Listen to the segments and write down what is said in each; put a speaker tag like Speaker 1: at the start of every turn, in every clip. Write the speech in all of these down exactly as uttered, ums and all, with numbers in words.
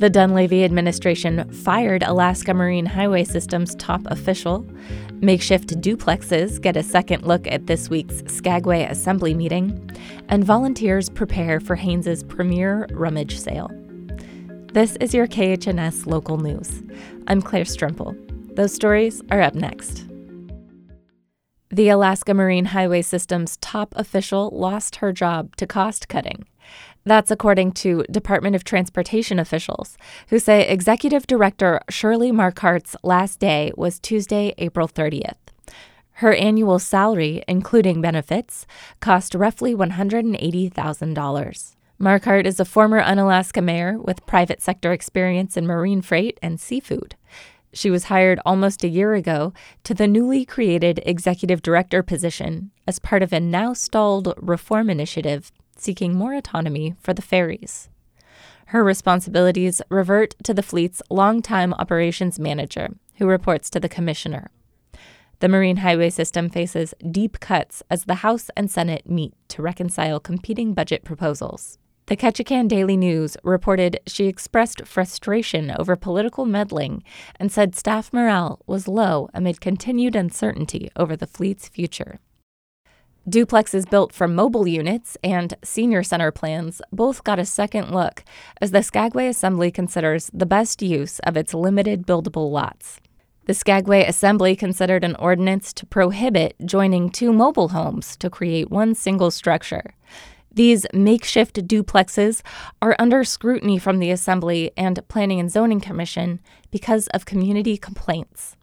Speaker 1: The Dunleavy administration fired Alaska Marine Highway System's top official. Makeshift duplexes get a second look at this week's Skagway Assembly meeting. And volunteers prepare for Haynes's premier rummage sale. This is your K H N S Local News. I'm Claire Strimple. Those stories are up next. The Alaska Marine Highway System's top official lost her job to cost cutting. That's according to Department of Transportation officials, who say Executive Director Shirley Marquardt's last day was Tuesday, April thirtieth. Her annual salary, including benefits, cost roughly one hundred eighty thousand dollars. Marquardt is a former Unalaska mayor with private sector experience in marine freight and seafood. She was hired almost a year ago to the newly created executive director position as part of a now-stalled reform initiative seeking more autonomy for the ferries. Her responsibilities revert to the fleet's longtime operations manager, who reports to the commissioner. The Marine Highway System faces deep cuts as the House and Senate meet to reconcile competing budget proposals. The Ketchikan Daily News reported she expressed frustration over political meddling and said staff morale was low amid continued uncertainty over the fleet's future. Duplexes built for mobile units and senior center plans both got a second look as the Skagway Assembly considers the best use of its limited buildable lots. The Skagway Assembly considered an ordinance to prohibit joining two mobile homes to create one single structure. These makeshift duplexes are under scrutiny from the Assembly and Planning and Zoning Commission because of community complaints.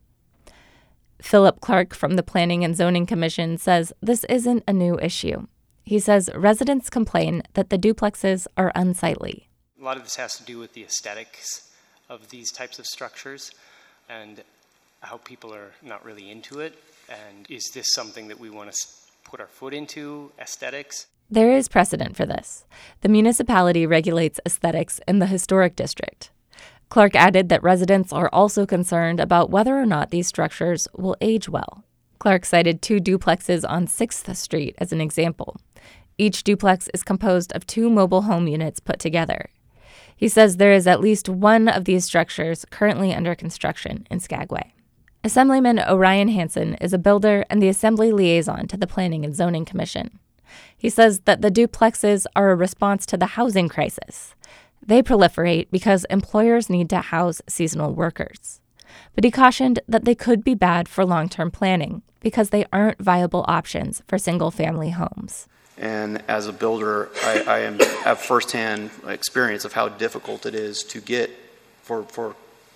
Speaker 1: Philip Clark from the Planning and Zoning Commission says this isn't a new issue. He says residents complain that the duplexes are unsightly.
Speaker 2: A lot of this has to do with the aesthetics of these types of structures and how people are not really into it. And is this something that we want to put our foot into, aesthetics?
Speaker 1: There is precedent for this. The municipality regulates aesthetics in the historic district. Clark added that residents are also concerned about whether or not these structures will age well. Clark cited two duplexes on sixth Street as an example. Each duplex is composed of two mobile home units put together. He says there is at least one of these structures currently under construction in Skagway. Assemblyman Orion Hansen is a builder and the Assembly liaison to the Planning and Zoning Commission. He says that the duplexes are a response to the housing crisis. They proliferate because employers need to house seasonal workers. But he cautioned that they could be bad for long-term planning because they aren't viable options for single-family homes.
Speaker 3: And as a builder, I, I am, have firsthand experience of how difficult it is to get for, for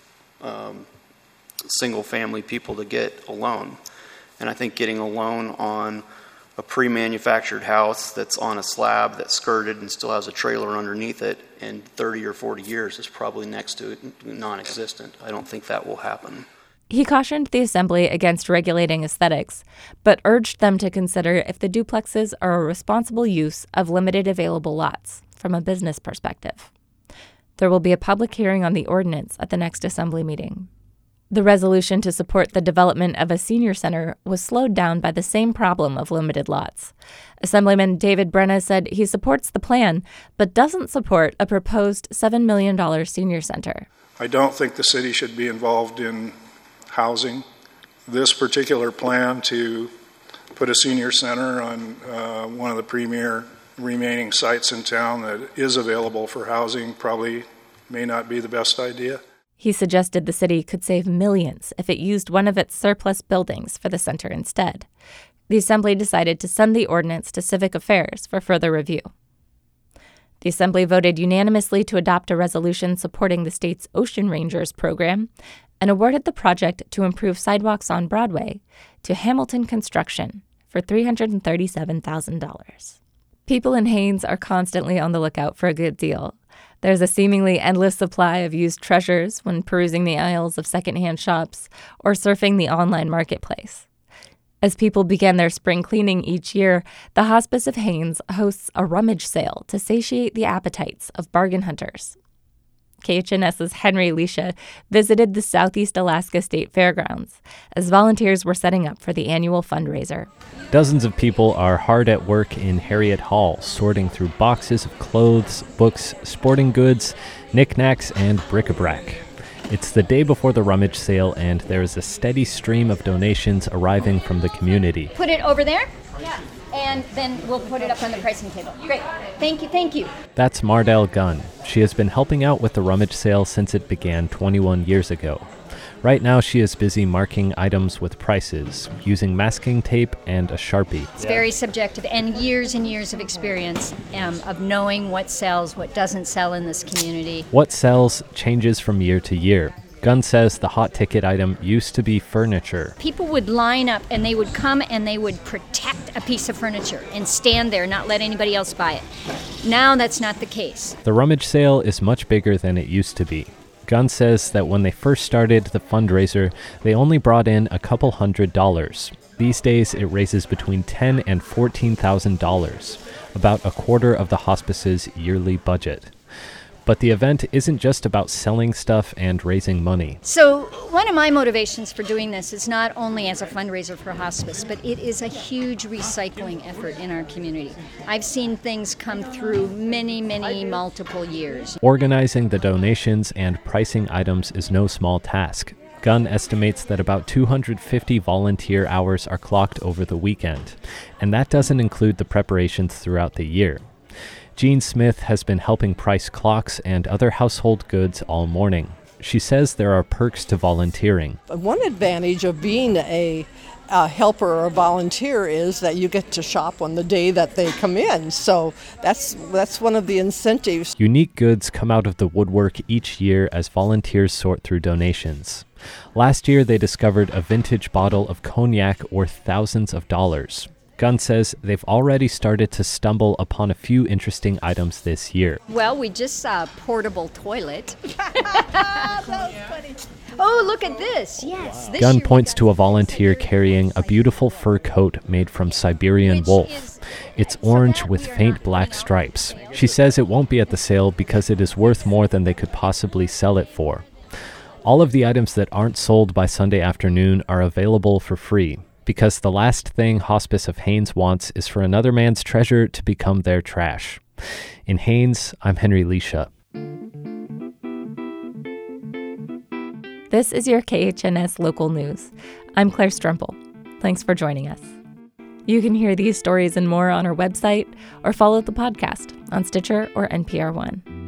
Speaker 3: um, single-family people to get a loan. And I think getting a loan on a pre-manufactured house that's on a slab that's skirted and still has a trailer underneath it in thirty or forty years is probably next to non-existent. I don't think that will happen.
Speaker 1: He cautioned the Assembly against regulating aesthetics, but urged them to consider if the duplexes are a responsible use of limited available lots from a business perspective. There will be a public hearing on the ordinance at the next Assembly meeting. The resolution to support the development of a senior center was slowed down by the same problem of limited lots. Assemblyman David Brenna said he supports the plan, but doesn't support a proposed seven million dollars senior center.
Speaker 4: I don't think the city should be involved in housing. This particular plan to put a senior center on uh, one of the premier remaining sites in town that is available for housing probably may not be the best idea.
Speaker 1: He suggested the city could save millions if it used one of its surplus buildings for the center instead. The Assembly decided to send the ordinance to Civic Affairs for further review. The Assembly voted unanimously to adopt a resolution supporting the state's Ocean Rangers program and awarded the project to improve sidewalks on Broadway to Hamilton Construction for three hundred thirty-seven thousand dollars. People in Haines are constantly on the lookout for a good deal. There's a seemingly endless supply of used treasures when perusing the aisles of secondhand shops or surfing the online marketplace. As people begin their spring cleaning each year, the Hospice of Haines hosts a rummage sale to satiate the appetites of bargain hunters. KHNS's Henry Leisha visited the Southeast Alaska State Fairgrounds as volunteers were setting up for the annual fundraiser.
Speaker 5: Dozens of people are hard at work in Harriet Hall, sorting through boxes of clothes, books, sporting goods, knickknacks, and bric-a-brac. It's the day before the rummage sale, and there is a steady stream of donations arriving from the community.
Speaker 6: Put it over there? Yeah. And then we'll put it up on the pricing table. Great. Thank you, thank you.
Speaker 5: That's Mardell Gunn. She has been helping out with the rummage sale since it began twenty-one years ago. Right now, she is busy marking items with prices, using masking tape and a Sharpie.
Speaker 6: It's very subjective, and years and years of experience um, of knowing what sells, what doesn't sell in this community.
Speaker 5: What sells changes from year to year. Gunn says the hot ticket item used to be furniture.
Speaker 6: People would line up and they would come and they would protect a piece of furniture and stand there, not let anybody else buy it. Now that's not the case.
Speaker 5: The rummage sale is much bigger than it used to be. Gunn says that when they first started the fundraiser, they only brought in a couple hundred dollars. These days, it raises between ten thousand dollars and fourteen thousand dollars, about a quarter of the hospice's yearly budget. But the event isn't just about selling stuff and raising money.
Speaker 6: So one of my motivations for doing this is not only as a fundraiser for hospice, but it is a huge recycling effort in our community. I've seen things come through many, many multiple years.
Speaker 5: Organizing the donations and pricing items is no small task. Gunn estimates that about two hundred fifty volunteer hours are clocked over the weekend, and that doesn't include the preparations throughout the year. Jean Smith has been helping price clocks and other household goods all morning. She says there are perks to volunteering.
Speaker 7: One advantage of being a, a helper or a volunteer is that you get to shop on the day that they come in. So that's that's one of the incentives.
Speaker 5: Unique goods come out of the woodwork each year as volunteers sort through donations. Last year, they discovered a vintage bottle of cognac worth thousands of dollars. Gunn says they've already started to stumble upon a few interesting items this year.
Speaker 6: Well, we just saw a portable toilet. That was funny. Oh, look at this. Yes. This
Speaker 5: Gunn points to a volunteer carrying a beautiful fur coat made from Siberian wolf. It's orange with faint black stripes. She says it won't be at the sale because it is worth more than they could possibly sell it for. All of the items that aren't sold by Sunday afternoon are available for free, because the last thing Hospice of Haines wants is for another man's treasure to become their trash. In Haines, I'm Henry Leisha.
Speaker 1: This is your K H N S Local News. I'm Claire Stremple. Thanks for joining us. You can hear these stories and more on our website or follow the podcast on Stitcher or N P R One.